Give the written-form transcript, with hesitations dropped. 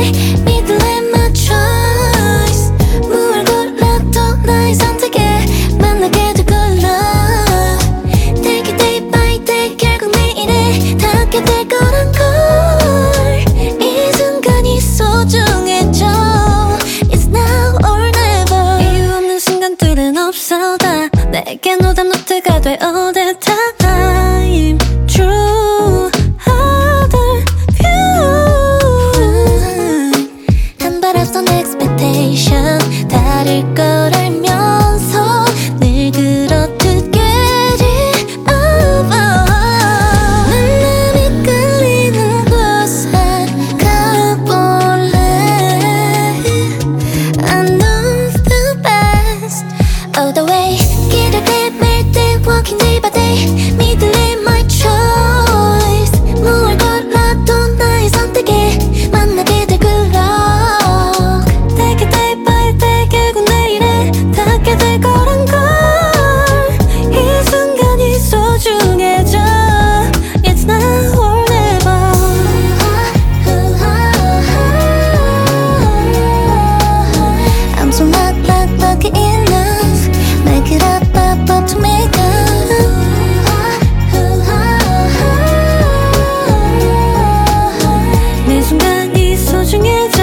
day 믿을래 my choice 무얼 골라도 나의 선택에 만나게 될 걸로 Take it day by day 결국 내일에 닿게 될 거란 걸 이 순간이 소중해져 It's now or never 이유 없는 순간들은 없어 다 내겐 오답 노트가 돼 all the time True other view 한 발 앞선 expectation 다를 걸 알면서 늘 그렇듯 get it over 만남이 끌리는 곳에 가볼래 I know the best all the way 길을 헤맬 때 walking day by day 믿을래 my choice 무얼 골라도 나의 선택에 만나게 될 그럭 Take it day by day 결국 내일에 닿게 될 거란 걸 이 순간이 소중해져 It's now or never I'm so lucky enough Make it up to make up 내 순간이 소중해져